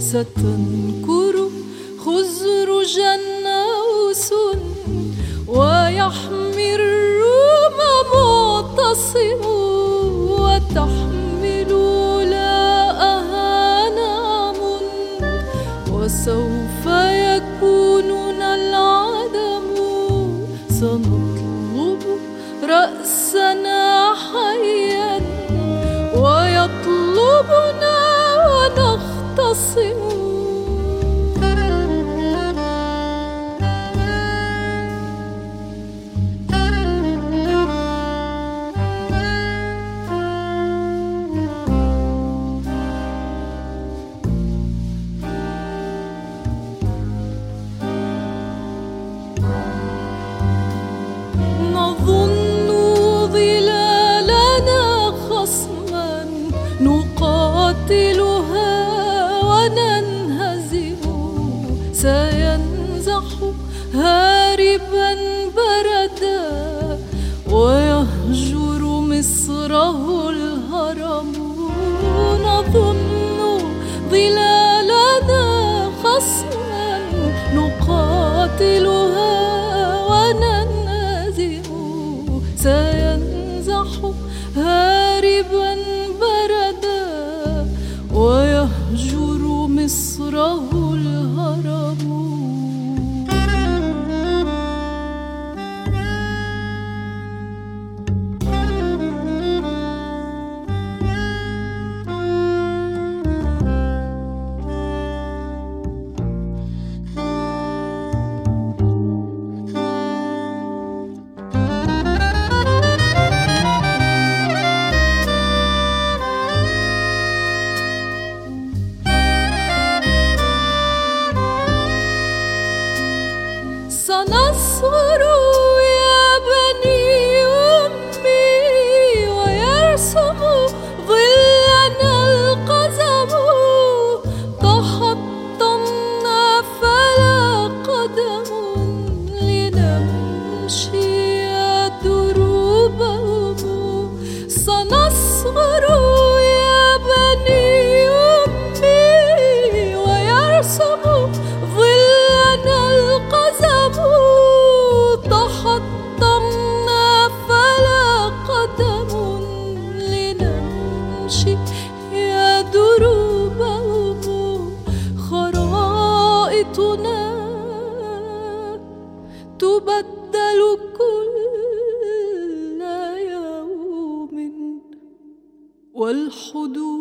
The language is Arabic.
ستنكر خزرج النوس ويحمي الروم معتصم وتحمل لاءها نعم وسوف يكوننا العدم سنطلب رأسنا حيا ويطلبنا ونختصم نظن ظلالنا خصما نقاتلها وننهزم سينزح هاربا بردا ويهجر مصره الهرم نظن ظلالنا خصما نقاتلها سينزح هاربا بردا ويهجر مصره الهرم سنصغر يا بني أمي ويرسم ظلنا القزم تحطمنا فلا قدم لنمشي دروبهم سنصغر يا بني أمي ويرسم ظلنا القزم تحطمنا فلا قدم لنمشي يا دروبهم خرائطنا تبدل كل يوم والحدود